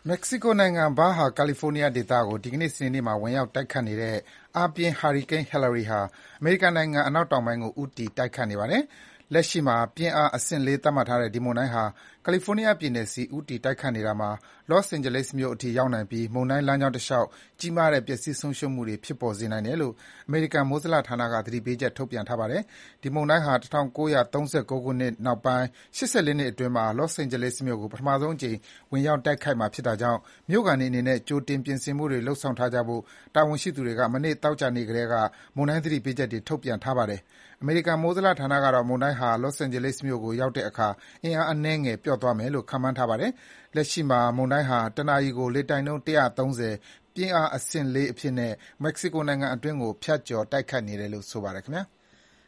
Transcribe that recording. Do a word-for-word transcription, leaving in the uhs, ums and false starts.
မက္ကဆီကိုနိုင်ငံ Baja California ဒေသကို ဒီကနေ့ စနေနေ့မှာ ဝင်ရောက်တိုက်ခတ်နေတဲ့ အားပြင်းဟာရီကိန်း Hilary ဟာ အမေရိကန်နိုင်ငံ အနောက်တောင်ပိုင်းကို ဦးတည်တိုက်ခတ်နေပါတယ်။ လက်ရှိမှာ ပြင်းအား အဆင့် ၄ သတ်မှတ်ထားတဲ့ ဒီမုန်တိုင်းဟာ ကယ်လီဖိုးနီးယားပြည်နယ်ဆီ ဦးတည်တိုက်ခတ်နေတာမှာ Los Angeles မြို့အထိ ရောက်နိုင်ပြီး မုန်တိုင်းလမ်းကြောင်းတလျှောက် ကြီးမားတဲ့ ပျက်စီးဆုံးရှုံးမှုတွေ ဖြစ်ပေါ်စေနိုင်တယ်လို့ အမေရိကန် မိုးဇလဌာနက သတိပေးချက် ထုတ်ပြန်ထားပါတယ်။ ဒီမုန်တိုင်းဟာ ၁၉၃၉ ခုနှစ်နောက်ပိုင်း ၈၄ နှစ်အတွင်းမှာ Los Angeles မြို့ကို ပထမဆုံးအကြိမ် ဝင်ရောက်တိုက်ခတ်မှာဖြစ်တာကြောင့် မြို့ခံတွေအနေနဲ့ ကြိုတင်ပြင်ဆင်မှုတွေ လုပ်ဆောင်ထားကြဖို့ တာဝန်ရှိသူတွေက မနေ့ သောကြာနေ့ကတည်းက မုန်တိုင်းသတိပေးချက်တွေ ထုတ်ပြန်ထားပါတယ်။ အမေရိကန် မိုးဇလဌာနကတော့ မုန်တိုင်းဟာ Los Angeles မြို့ကို ရောက်တဲ့အခါ အင်အားအနည်းငယ် ပျော့သွားမယ်လို့ ခန့်မှန်းထားပါတယ်။ လက်ရှိမှာ မုန်တိုင်းဟာ တနာရီကို လေတိုက်နှုန်း ၁၃၀ ပြင်းအားအဆင့် ၄ အဖြစ်နဲ့ မက္ကဆီကိုနိုင်ငံအတွင်းကို ဖြတ်ကျော် တိုက်ခတ်နေတယ်လို့ ဆိုပါတယ်ခင်ဗျာ။